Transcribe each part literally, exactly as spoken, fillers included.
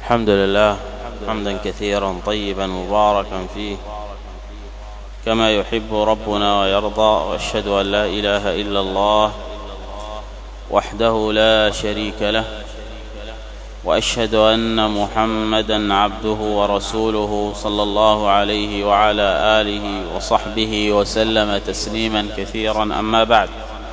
الحمد لله حمدا كثيرا طيبا مباركا فيه كما يحب ربنا ويرضى، وأشهد أن لا إله إلا الله وحده لا شريك له، وأشهد أن محمدا عبده ورسوله صلى الله عليه وعلى آله وصحبه وسلم تسليما كثيرا. أما بعد،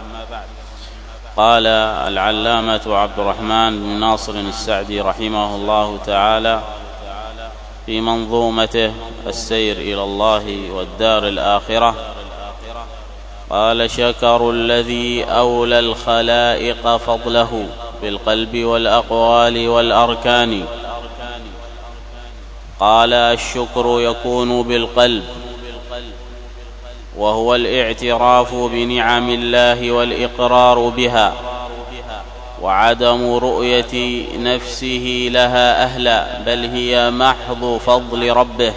قال العلامة عبد الرحمن بن ناصر السعدي رحمه الله تعالى في منظومته السير إلى الله والدار الآخرة، قال: شكر الذي أولى الخلائق فضله بالقلب والأقوال والأركان. قال: الشكر يكون بالقلب، وهو الاعتراف بنعم الله والإقرار بها، وعدم رؤية نفسه لها أهلا، بل هي محض فضل ربه.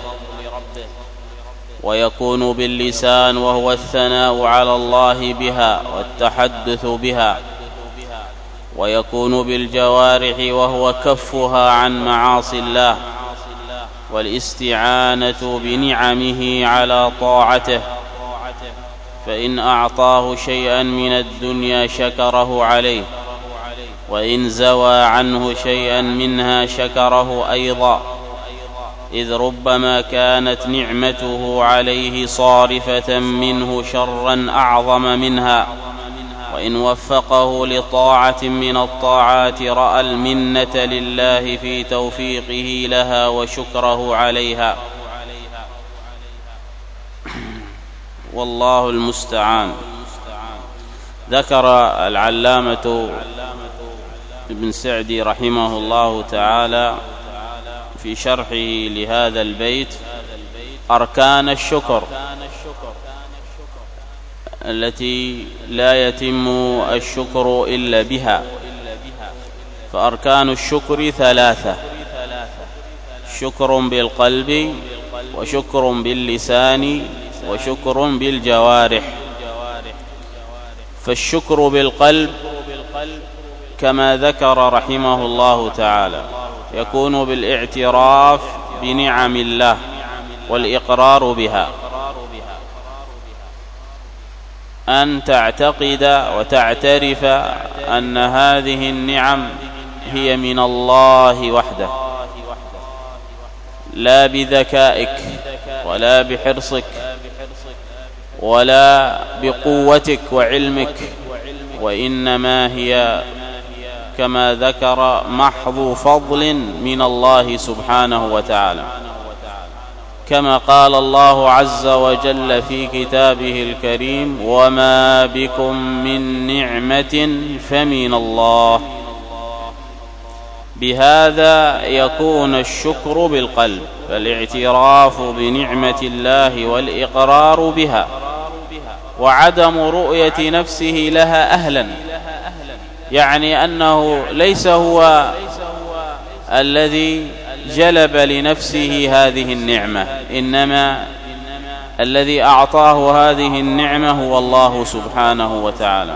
ويكون باللسان، وهو الثناء على الله بها والتحدث بها. ويكون بالجوارح، وهو كفها عن معاصي الله والاستعانة بنعمه على طاعته، فإن أعطاه شيئا من الدنيا شكره عليه، وإن زوى عنه شيئا منها شكره أيضا، إذ ربما كانت نعمته عليه صارفة منه شرا أعظم منها، وإن وفقه لطاعة من الطاعات رأى المنة لله في توفيقه لها وشكره عليها، والله المستعان. ذكر العلامة ابن سعدي رحمه الله تعالى في شرحه لهذا البيت أركان الشكر التي لا يتم الشكر إلا بها. فأركان الشكر ثلاثة: شكر بالقلب، وشكر باللسان، وشكر بالجوارح. فالشكر بالقلب كما ذكر رحمه الله تعالى يكون بالاعتراف بنعم الله والإقرار بها، أن تعتقد وتعترف أن هذه النعم هي من الله وحده، لا بذكائك ولا بحرصك ولا بقوتك وعلمك، وإنما هي كما ذكر محض فضل من الله سبحانه وتعالى، كما قال الله عز وجل في كتابه الكريم: وما بكم من نعمة فمن الله. بهذا يكون الشكر بالقلب، فالاعتراف بنعمة الله والإقرار بها، وعدم رؤية نفسه لها أهلا، يعني أنه ليس هو الذي جلب لنفسه هذه النعمة، إنما الذي أعطاه هذه النعمة هو الله سبحانه وتعالى.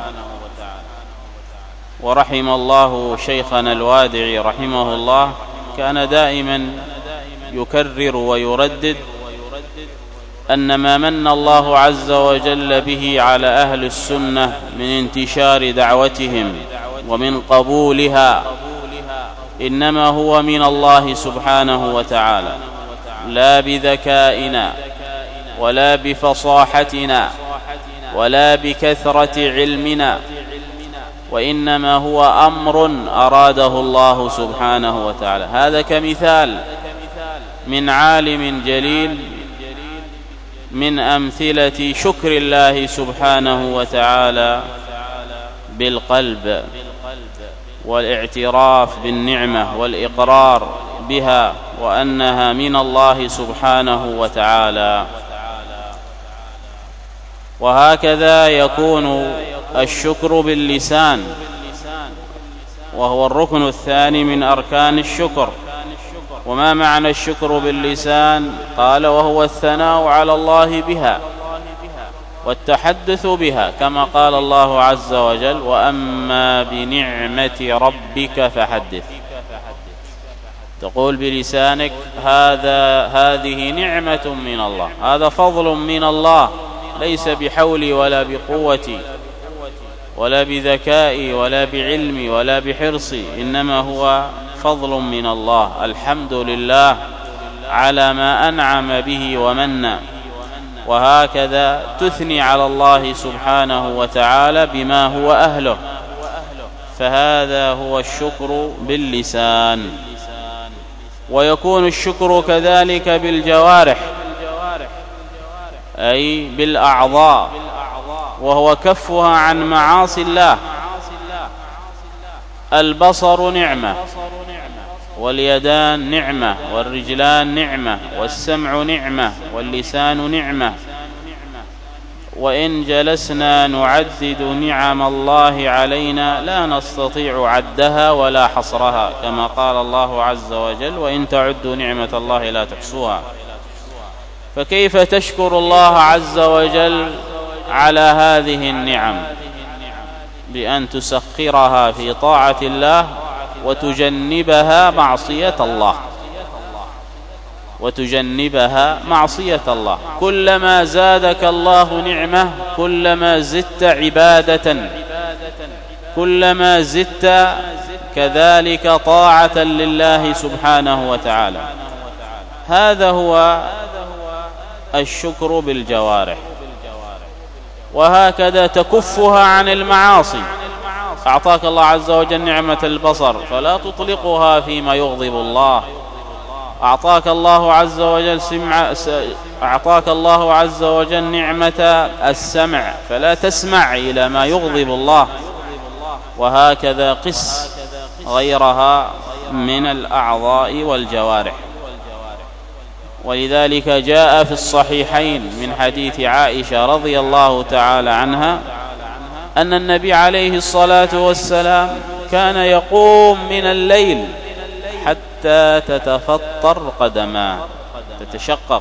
ورحم الله شيخنا الوادعي رحمه الله، كان دائما يكرر ويردد أن ما من الله عز وجل به على أهل السنة من انتشار دعوتهم ومن قبولها إنما هو من الله سبحانه وتعالى، لا بذكائنا ولا بفصاحتنا ولا بكثرة علمنا، وإنما هو أمر أراده الله سبحانه وتعالى. هذا كمثال من عالم جليل من أمثلة شكر الله سبحانه وتعالى بالقلب والاعتراف بالنعمة والإقرار بها، وأنها من الله سبحانه وتعالى. وهكذا يكون الشكر باللسان، وهو الركن الثاني من أركان الشكر. وما معنى الشكر باللسان؟ قال: وهو الثناء على الله بها والتحدث بها، كما قال الله عز وجل: وأما بنعمة ربك فحدث. تقول بلسانك هذا هذه نعمة من الله، هذا فضل من الله، ليس بحولي ولا بقوتي ولا بذكائي ولا بعلمي ولا بحرصي، إنما هو فضل من الله. الحمد لله على ما أنعم به ومن. وهكذا تثني على الله سبحانه وتعالى بما هو أهله، فهذا هو الشكر باللسان. ويكون الشكر كذلك بالجوارح، أي بالأعضاء، وهو كفها عن معاصي الله. البصر نعمة، واليدان نعمة، والرجلان نعمة، والسمع نعمة، واللسان نعمة. وإن جلسنا نعدد نعم الله علينا لا نستطيع عدها ولا حصرها، كما قال الله عز وجل: وإن تعدوا نعمة الله لا تحصوها. فكيف تشكر الله عز وجل على هذه النعم؟ بأن تسخرها في طاعة الله وتجنبها معصية الله، وتجنبها معصية الله. كلما زادك الله نعمة كلما زدت عبادة، كلما زدت كذلك طاعة لله سبحانه وتعالى. هذا هو الشكر بالجوارح. وهكذا تكفها عن المعاصي. أعطاك الله عز وجل نعمة البصر فلا تطلقها فيما يغضب الله. أعطاك الله عز وجل سمع أعطاك الله عز وجل نعمة السمع فلا تسمع إلى ما يغضب الله. وهكذا قس غيرها من الأعضاء والجوارح. ولذلك جاء في الصحيحين من حديث عائشة رضي الله تعالى عنها أن النبي عليه الصلاة والسلام كان يقوم من الليل حتى تتفطر قدماه، تتشقق،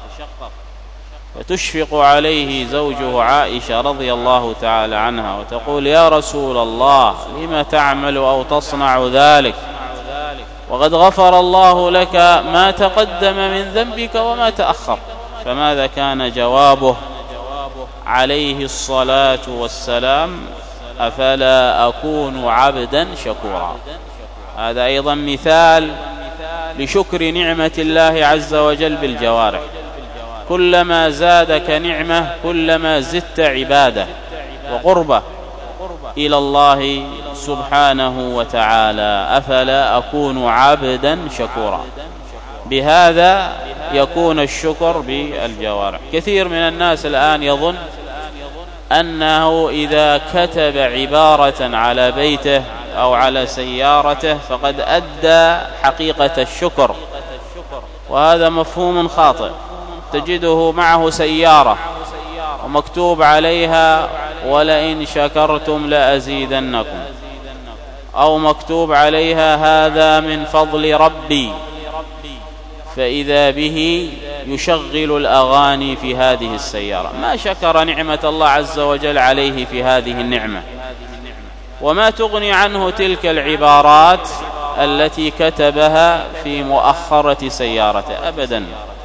فتشفق عليه زوجه عائشة رضي الله تعالى عنها وتقول: يا رسول الله، لم تعمل أو تصنع ذلك وقد غفر الله لك ما تقدم من ذنبك وما تأخر؟ فماذا كان جوابه عليه الصلاة والسلام؟ أفلا أكون عبدا شكورا. هذا أيضا مثال لشكر نعمة الله عز وجل بالجوارح. كلما زادك نعمة كلما زدت عبادة وقربة إلى الله سبحانه وتعالى. أفلا أكون عبدا شكورا. بهذا يكون الشكر بالجوارح. كثير من الناس الآن يظن أنه إذا كتب عبارة على بيته أو على سيارته فقد أدى حقيقة الشكر، وهذا مفهوم خاطئ. تجده معه سيارة ومكتوب عليها: ولئن شكرتم لأزيدنكم، أو مكتوب عليها: هذا من فضل ربي، فإذا به يشغل الأغاني في هذه السيارة. ما شكر نعمة الله عز وجل عليه في هذه النعمة. وما تغني عنه تلك العبارات التي كتبها في مؤخرة سيارته أبدا،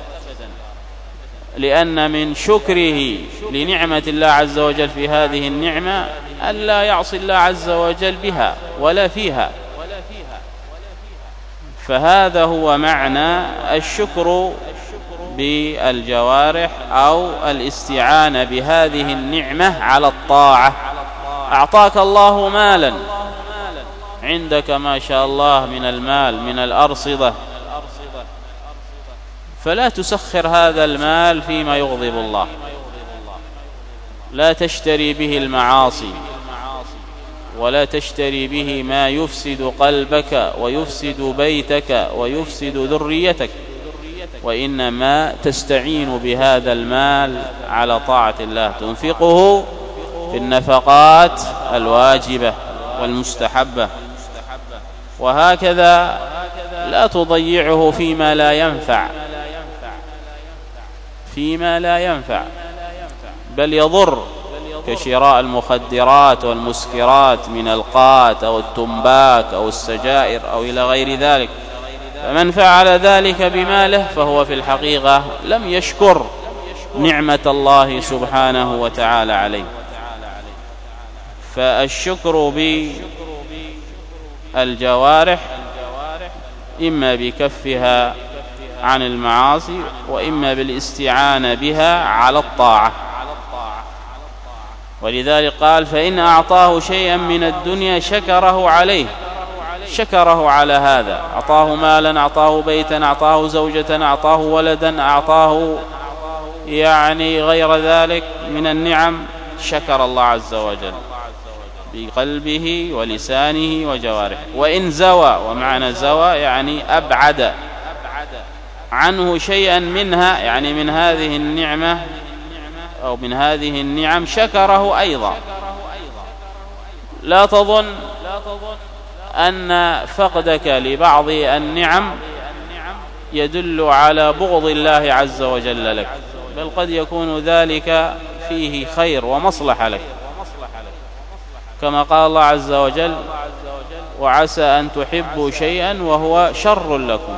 لأن من شكره لنعمة الله عز وجل في هذه النعمة ألا يعصي الله عز وجل بها ولا فيها. فهذا هو معنى الشكر بالجوارح أو الاستعانة بهذه النعمة على الطاعة. أعطاك الله مالا، عندك ما شاء الله من المال من الأرصدة، فلا تسخر هذا المال فيما يغضب الله. لا تشتري به المعاصي، ولا تشتري به ما يفسد قلبك ويفسد بيتك ويفسد ذريتك، وإنما تستعين بهذا المال على طاعة الله، تنفقه في النفقات الواجبة والمستحبة. وهكذا لا تضيعه فيما لا ينفع، فيما لا ينفع بل يضر، كشراء المخدرات والمسكرات من القات أو التنباك أو السجائر أو إلى غير ذلك. فمن فعل ذلك بماله فهو في الحقيقة لم يشكر نعمة الله سبحانه وتعالى عليه. فالشكر بالجوارح إما بكفها عن المعاصي وإما بالاستعانة بها على الطاعة. ولذلك قال: فإن أعطاه شيئا من الدنيا شكره عليه، شكره على هذا، أعطاه مالا، أعطاه بيتا، أعطاه زوجة، أعطاه ولدا، أعطاه يعني غير ذلك من النعم، شكر الله عز وجل بقلبه ولسانه وجوارحه. وإن زوى، ومعنى زوى يعني أبعد عنه شيئا منها، يعني من هذه النعمة أو من هذه النعم، شكره أيضا. لا تظن أن فقدك لبعض النعم يدل على بغض الله عز وجل لك، بل قد يكون ذلك فيه خير ومصلحة لك، كما قال الله عز وجل: وعسى أن تحبوا شيئا وهو شر لكم.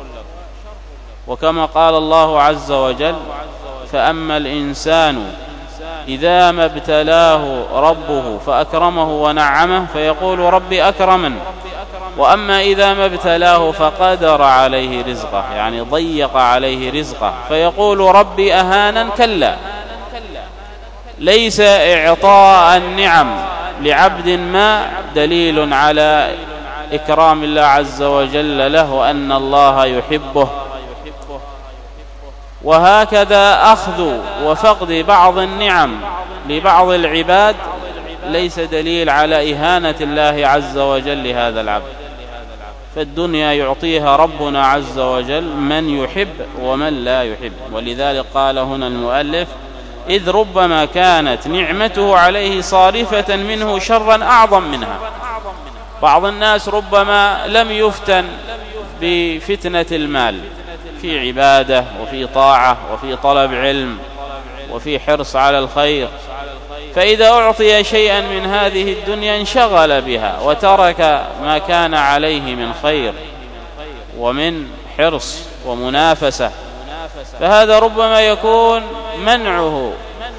وكما قال الله عز وجل: فأما الإنسان إذا ما ابتلاه ربه فأكرمه ونعمه فيقول ربي أكرمن، وأما إذا ما ابتلاه فقدر عليه رزقه، يعني ضيق عليه رزقه، فيقول ربي أهانن. كلا، ليس إعطاء النعم لعبد ما دليل على إكرام الله عز وجل له وأن الله يحبه. وهكذا أخذ وفقد بعض النعم لبعض العباد ليس دليل على إهانة الله عز وجل لهذا العبد. فالدنيا يعطيها ربنا عز وجل من يحب ومن لا يحب. ولذلك قال هنا المؤلف: إذ ربما كانت نعمته عليه صارفة منه شرا أعظم منها. بعض الناس ربما لم يفتن بفتنة المال في عبادة وفي طاعة وفي طلب علم وفي حرص على الخير، فإذا أعطي شيئا من هذه الدنيا انشغل بها وترك ما كان عليه من خير ومن حرص ومنافسة، فهذا ربما يكون منعه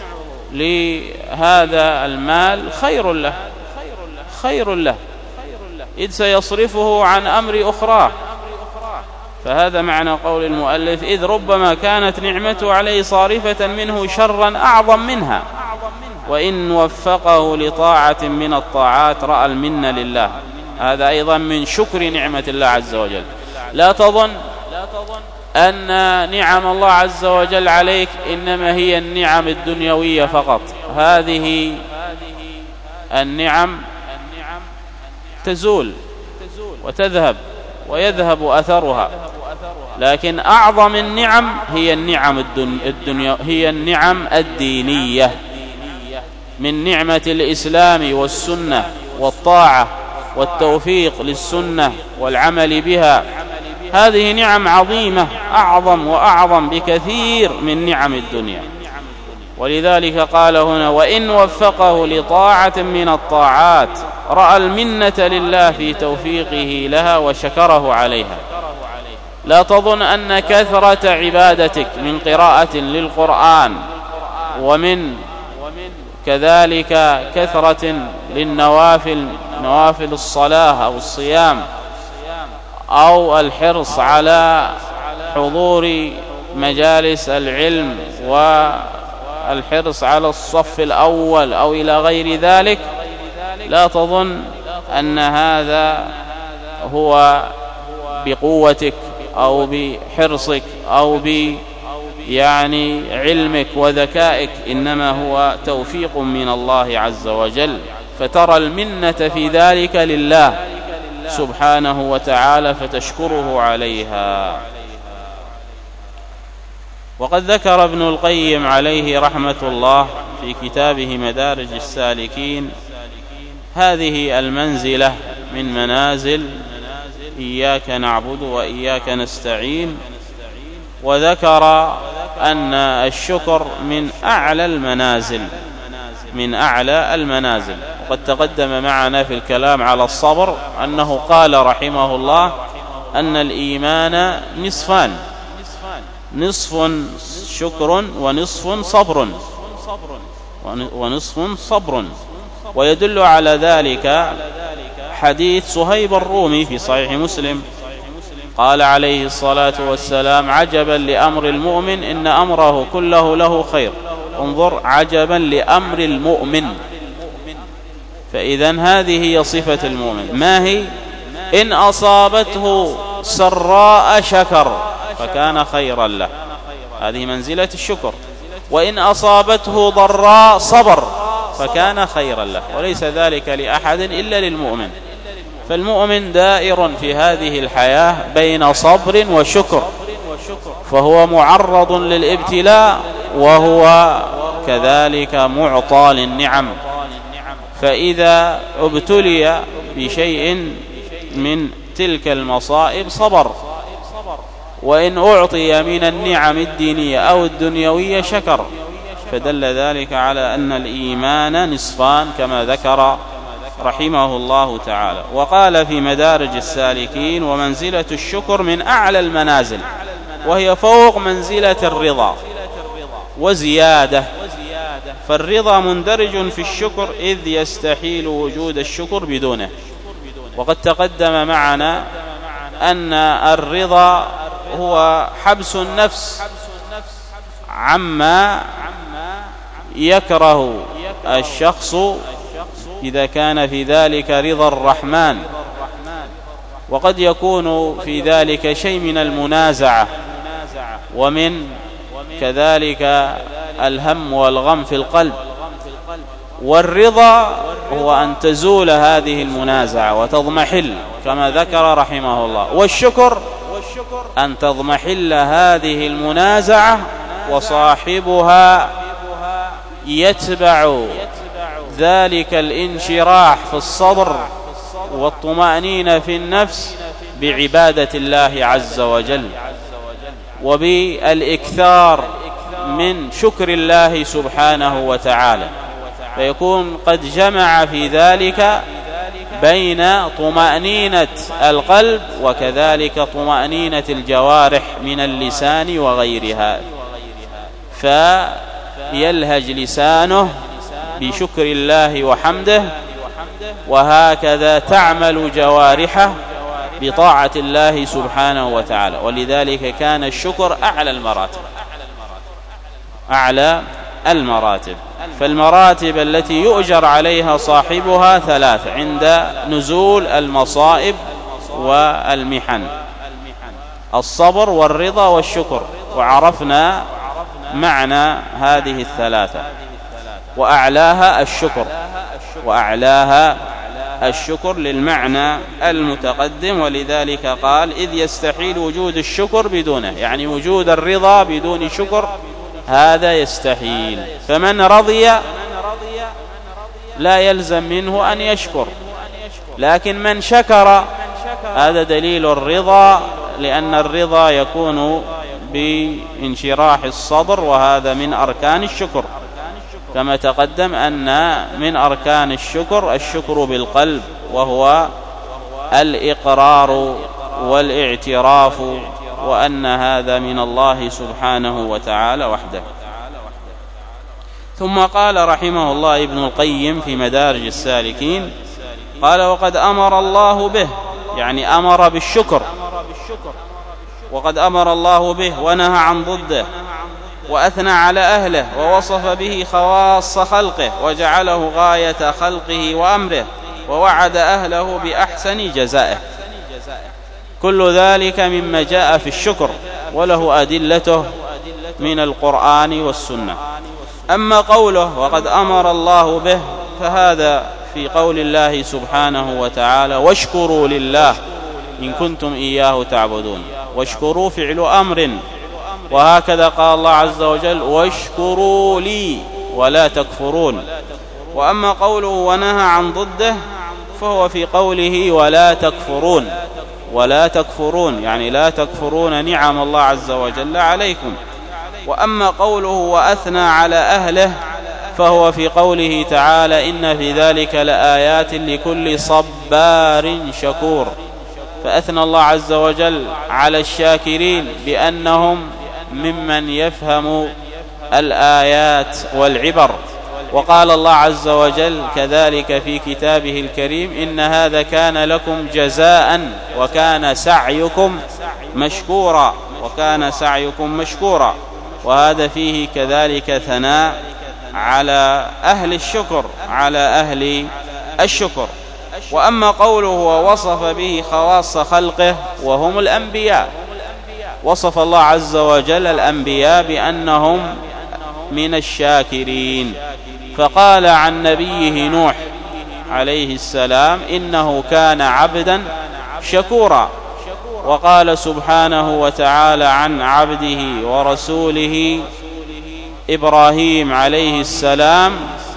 لهذا المال خير له خير له إذ سيصرفه عن أمر أخرى. فهذا معنى قول المؤلف: إذ ربما كانت نعمته عليه صارفة منه شرا أعظم منها، وإن وفقه لطاعة من الطاعات رأى المنة لله. هذا أيضا من شكر نعمة الله عز وجل. لا تظن أن نعم الله عز وجل عليك إنما هي النعم الدنيوية فقط. هذه النعم تزول وتذهب ويذهب أثرها، لكن أعظم النعم هي النعم الدنيا هي النعم الدينية، من نعمة الإسلام والسنة والطاعة والتوفيق للسنة والعمل بها. هذه نعم عظيمة، أعظم وأعظم بكثير من نعم الدنيا. ولذلك قال هنا: وإن وفقه لطاعة من الطاعات رأى المنة لله في توفيقه لها وشكره عليها. لا تظن أن كثرة عبادتك من قراءة للقرآن ومن كذلك كثرة للنوافل، نوافل الصلاة أو الصيام، أو الحرص على حضور مجالس العلم والحرص على الصف الأول أو إلى غير ذلك، لا تظن أن هذا هو بقوتك أو بحرصك أو ب يعني علمك وذكائك، إنما هو توفيق من الله عز وجل، فترى المنة في ذلك لله سبحانه وتعالى فتشكره عليها. وقد ذكر ابن القيم عليه رحمة الله في كتابه مدارج السالكين هذه المنزلة من منازل إياك نعبد وإياك نستعين، وذكر أن الشكر من أعلى المنازل من أعلى المنازل. وقد تقدم معنا في الكلام على الصبر أنه قال رحمه الله: أن الإيمان نصفان، نصف شكر ونصف صبر ونصف صبر ويدل على ذلك حديث صهيب الرومي في صحيح مسلم قال عليه الصلاة والسلام: عجبا لأمر المؤمن إن أمره كله له خير. انظر، عجبا لأمر المؤمن. فإذن هذه هي صفة المؤمن. ما هي؟ إن أصابته سراء شكر فكان خيرا له، هذه منزلة الشكر. وإن أصابته ضراء صبر فكان خيرا له، وليس ذلك لأحد إلا للمؤمن. فالمؤمن دائر في هذه الحياة بين صبر وشكر، فهو معرض للابتلاء وهو كذلك معطى للنعم. فإذا ابتلي بشيء من تلك المصائب صبر، وإن أعطي من النعم الدينية أو الدنيوية شكر. فدل ذلك على أن الإيمان نصفان كما ذكر رحمه الله تعالى. وقال في مدارج السالكين: ومنزلة الشكر من أعلى المنازل، وهي فوق منزلة الرضا وزيادة. فالرضا مندرج في الشكر إذ يستحيل وجود الشكر بدونه. وقد تقدم معنا أن الرضا هو حبس النفس عما يكره الشخص إذا كان في ذلك رضا الرحمن، وقد يكون في ذلك شيء من المنازعة ومن كذلك الهم والغم في القلب. والرضا هو أن تزول هذه المنازعة وتضمحل كما ذكر رحمه الله. والشكر أن تضمحل هذه المنازعة وصاحبها يتبع ذلك الانشراح في الصدر والطمأنينة في النفس بعبادة الله عز وجل وبالإكثار من شكر الله سبحانه وتعالى، فيكون قد جمع في ذلك بين طمأنينة القلب وكذلك طمأنينة الجوارح من اللسان وغيرها، فيلهج لسانه بشكر الله وحمده، وهكذا تعمل جوارحه بطاعة الله سبحانه وتعالى. ولذلك كان الشكر أعلى المراتب أعلى المراتب. فالمراتب التي يؤجر عليها صاحبها ثلاث عند نزول المصائب والمحن: الصبر والرضا والشكر. وعرفنا معنى هذه الثلاثة، وأعلاها الشكر وأعلاها الشكر للمعنى المتقدم. ولذلك قال: إذ يستحيل وجود الشكر بدونه، يعني وجود الرضا بدون شكر هذا يستحيل. فمن رضي لا يلزم منه أن يشكر، لكن من شكر هذا دليل الرضا، لأن الرضا يكون بانشراح الصدر، وهذا من أركان الشكر، كما تقدم أن من أركان الشكر الشكر بالقلب، وهو الإقرار والاعتراف وأن هذا من الله سبحانه وتعالى وحده. ثم قال رحمه الله ابن القيم في مدارج السالكين، قال: وقد أمر الله به، يعني أمر بالشكر، وقد أمر الله به ونهى عن ضده، وأثنى على أهله، ووصف به خواص خلقه، وجعله غاية خلقه وأمره، ووعد أهله بأحسن جزائه. كل ذلك مما جاء في الشكر، وله أدلته من القرآن والسنة. أما قوله وقد أمر الله به فهذا في قول الله سبحانه وتعالى: واشكروا لله إن كنتم إياه تعبدون. واشكروا فعل أمر، وهكذا قال الله عز وجل: واشكروا لي ولا تكفرون. وأما قوله ونهى عن ضده فهو في قوله ولا تكفرون، ولا تكفرون يعني لا تكفرون نعم الله عز وجل عليكم. وأما قوله وأثنى على أهله فهو في قوله تعالى: إن في ذلك لآيات لكل صبار شكور. فأثنى الله عز وجل على الشاكرين بأنهم ممن يفهم الآيات والعبر. وقال الله عز وجل كذلك في كتابه الكريم: إن هذا كان لكم جزاء وكان سعيكم مشكورا وكان سعيكم مشكورا. وهذا فيه كذلك ثناء على أهل الشكر على أهل الشكر. وأما قوله ووصف به خواص خلقه وهم الأنبياء، وصف الله عز وجل الأنبياء بأنهم من الشاكرين، فقال عن نبيه نوح عليه السلام: إنه كان عبدا شكورا. وقال سبحانه وتعالى عن عبده ورسوله إبراهيم عليه السلام: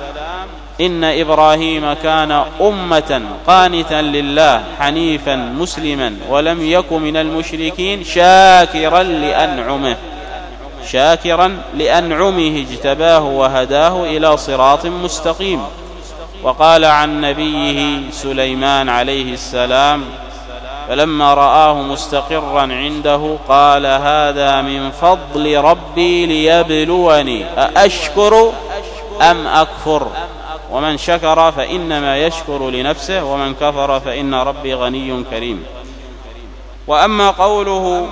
إن إبراهيم كان أمة قانتا لله حنيفا مسلما ولم يك من المشركين شاكرا لأنعمه شاكرا لأنعمه اجتباه وهداه إلى صراط مستقيم. وقال عن نبيه سليمان عليه السلام: فلما رآه مستقرا عنده قال: هذا من فضل ربي ليبلوني أأشكر أم أكفر، ومن شكر فإنما يشكر لنفسه ومن كفر فإن ربي غني كريم. وأما قوله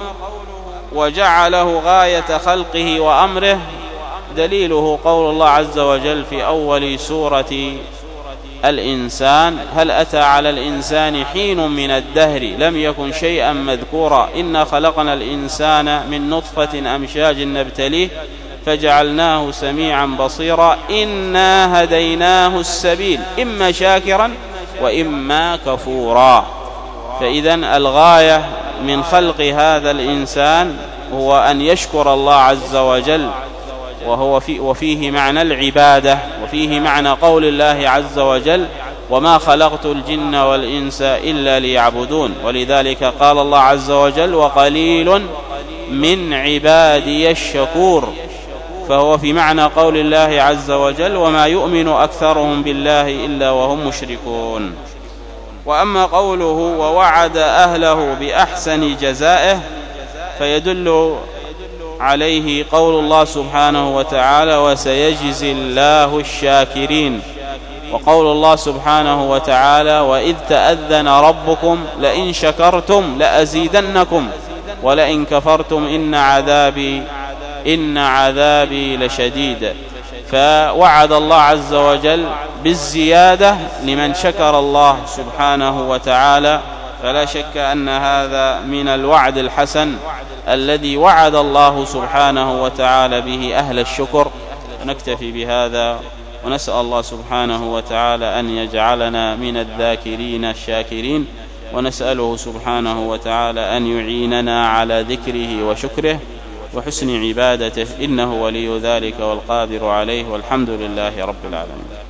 وجعله غاية خلقه وأمره، دليله قول الله عز وجل في أول سورة الإنسان: هل أتى على الإنسان حين من الدهر لم يكن شيئا مذكورا إنا خلقنا الإنسان من نطفة أمشاج نبتليه فجعلناه سميعا بصيرا إنا هديناه السبيل إما شاكرا وإما كفورا. فإذن الغاية من خلق هذا الإنسان هو أن يشكر الله عز وجل، وهو في وفيه معنى العبادة، وفيه معنى قول الله عز وجل: وما خلقت الجن والإنس إلا ليعبدون. ولذلك قال الله عز وجل: وقليل من عبادي الشكور. فهو في معنى قول الله عز وجل: وما يؤمن أكثرهم بالله إلا وهم مشركون. وأما قوله ووعد أهله بأحسن جزائه، فيدل عليه قول الله سبحانه وتعالى: وسيجزي الله الشاكرين. وقول الله سبحانه وتعالى: وإذ تأذن ربكم لئن شكرتم لأزيدنكم ولئن كفرتم إن عذابي إن عذابي لشديد. فوعد الله عز وجل بالزيادة لمن شكر الله سبحانه وتعالى، فلا شك أن هذا من الوعد الحسن الذي وعد الله سبحانه وتعالى به أهل الشكر. نكتفي بهذا، ونسأل الله سبحانه وتعالى أن يجعلنا من الذاكرين الشاكرين، ونسأله سبحانه وتعالى أن يعيننا على ذكره وشكره وحسن عبادته، إنه ولي ذلك والقادر عليه، والحمد لله رب العالمين.